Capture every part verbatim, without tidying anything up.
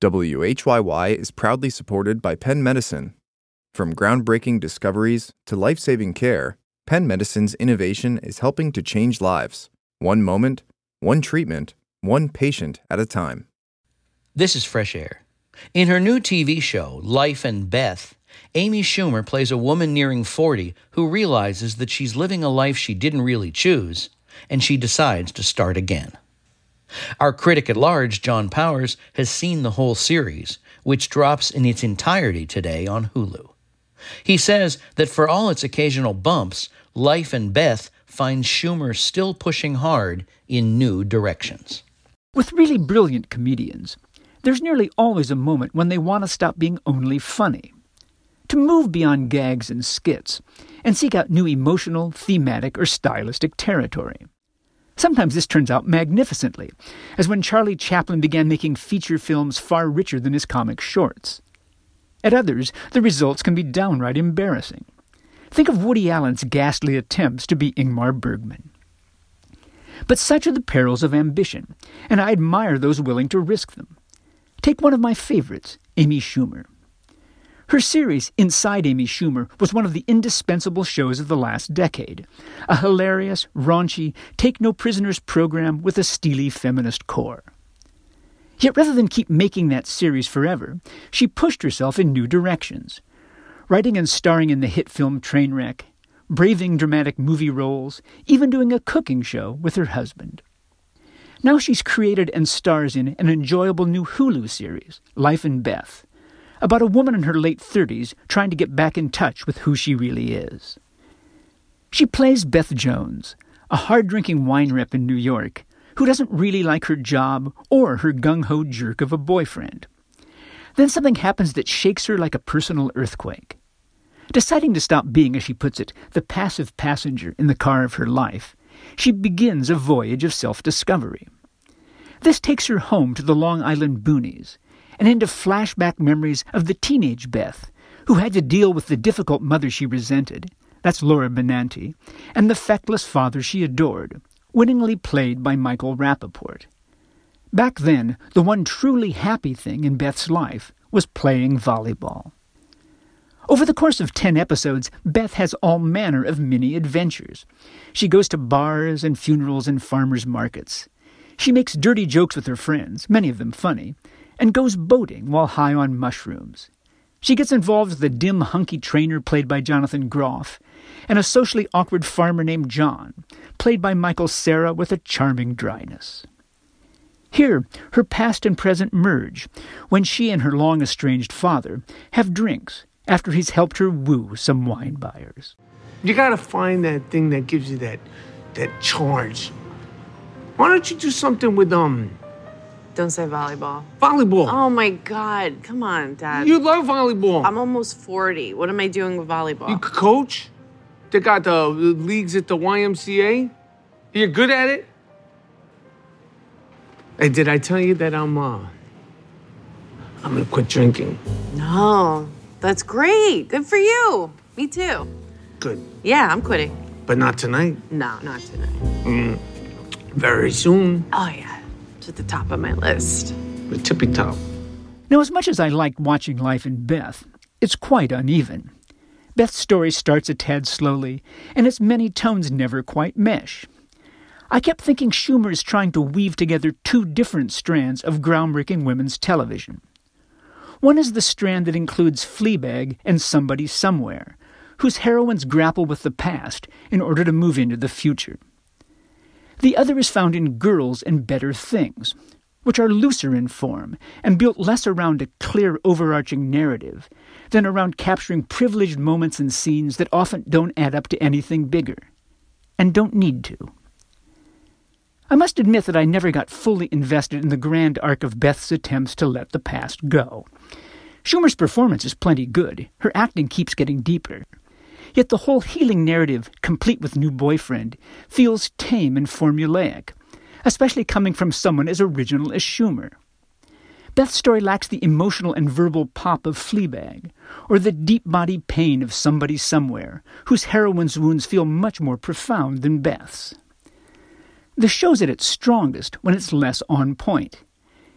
W H Y Y is proudly supported by Penn Medicine. From groundbreaking discoveries to life-saving care, Penn Medicine's innovation is helping to change lives, one moment, one treatment, one patient at a time. This is Fresh Air. In her new T V show, Life and Beth, Amy Schumer plays a woman nearing forty who realizes that she's living a life she didn't really choose, and she decides to start again. Our critic at large, John Powers, has seen the whole series, which drops in its entirety today on Hulu. He says that for all its occasional bumps, Life and Beth finds Schumer still pushing hard in new directions. With really brilliant comedians, there's nearly always a moment when they want to stop being only funny, to move beyond gags and skits, and seek out new emotional, thematic, or stylistic territory. Sometimes this turns out magnificently, as when Charlie Chaplin began making feature films far richer than his comic shorts. At others, the results can be downright embarrassing. Think of Woody Allen's ghastly attempts to be Ingmar Bergman. But such are the perils of ambition, and I admire those willing to risk them. Take one of my favorites, Amy Schumer. Her series, Inside Amy Schumer, was one of the indispensable shows of the last decade. A hilarious, raunchy, take-no-prisoners program with a steely feminist core. Yet rather than keep making that series forever, she pushed herself in new directions. Writing and starring in the hit film Trainwreck, braving dramatic movie roles, even doing a cooking show with her husband. Now she's created and stars in an enjoyable new Hulu series, Life and Beth, about a woman in her late thirties trying to get back in touch with who she really is. She plays Beth Jones, a hard-drinking wine rep in New York who doesn't really like her job or her gung-ho jerk of a boyfriend. Then something happens that shakes her like a personal earthquake. Deciding to stop being, as she puts it, the passive passenger in the car of her life, she begins a voyage of self-discovery. This takes her home to the Long Island boonies, and into flashback memories of the teenage Beth, who had to deal with the difficult mother she resented, that's Laura Benanti, and the feckless father she adored, winningly played by Michael Rappaport. Back then, the one truly happy thing in Beth's life was playing volleyball. Over the course of ten episodes, Beth has all manner of mini-adventures. She goes to bars and funerals and farmers' markets. She makes dirty jokes with her friends, many of them funny, and goes boating while high on mushrooms. She gets involved with a dim, hunky trainer played by Jonathan Groff, and a socially awkward farmer named John, played by Michael Cera with a charming dryness. Here, her past and present merge, when she and her long-estranged father have drinks after he's helped her woo some wine buyers. You gotta find that thing that gives you that, that charge. Why don't you do something with, um... Don't say volleyball. Volleyball. Oh, my God. Come on, Dad. You love volleyball. I'm almost forty. What am I doing with volleyball? You could coach. They got the leagues at the Y M C A. You're good at it. Hey, did I tell you that I'm, uh... I'm gonna quit drinking? No. That's great. Good for you. Me too. Good. Yeah, I'm quitting. But not tonight. No, not tonight. Mm. Very soon. Oh, yeah. It's at the top of my list. The tippy top. Now, as much as I liked watching Life in Beth, it's quite uneven. Beth's story starts a tad slowly, and its many tones never quite mesh. I kept thinking Schumer is trying to weave together two different strands of groundbreaking women's television. One is the strand that includes Fleabag and Somebody Somewhere, whose heroines grapple with the past in order to move into the future. The other is found in Girls and Better Things, which are looser in form and built less around a clear overarching narrative than around capturing privileged moments and scenes that often don't add up to anything bigger, and don't need to. I must admit that I never got fully invested in the grand arc of Beth's attempts to let the past go. Schumer's performance is plenty good. Her acting keeps getting deeper. Yet the whole healing narrative, complete with new boyfriend, feels tame and formulaic, especially coming from someone as original as Schumer. Beth's story lacks the emotional and verbal pop of Fleabag, or the deep-bodied pain of Somebody Somewhere, whose heroine's wounds feel much more profound than Beth's. The show's at its strongest when it's less on point.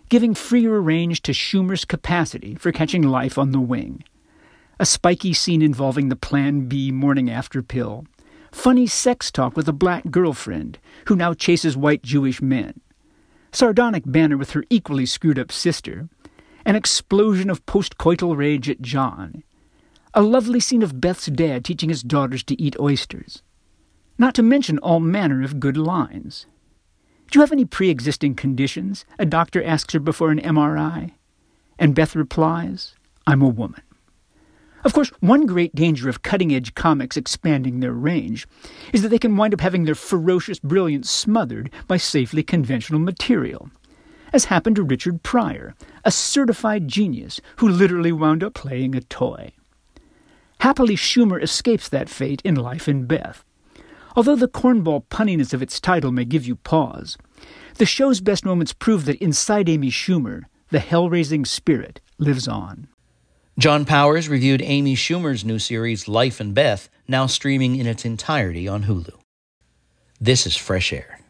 giving freer range to Schumer's capacity for catching life on the wing. A spiky scene involving the Plan B morning after pill. Funny sex talk with a black girlfriend who now chases white Jewish men. Sardonic banter with her equally screwed-up sister. An explosion of post-coital rage at John. A lovely scene of Beth's dad teaching his daughters to eat oysters. Not to mention all manner of good lines. Do you have any pre-existing conditions? A doctor asks her before an M R I. And Beth replies, I'm a woman. Of course, one great danger of cutting-edge comics expanding their range is that they can wind up having their ferocious brilliance smothered by safely conventional material, as happened to Richard Pryor, a certified genius who literally wound up playing a toy. Happily, Schumer escapes that fate in Life and Beth. Although the cornball punniness of its title may give you pause, the show's best moments prove that inside Amy Schumer, the hell-raising spirit lives on. John Powers reviewed Amy Schumer's new series Life and Beth, now streaming in its entirety on Hulu. This is Fresh Air.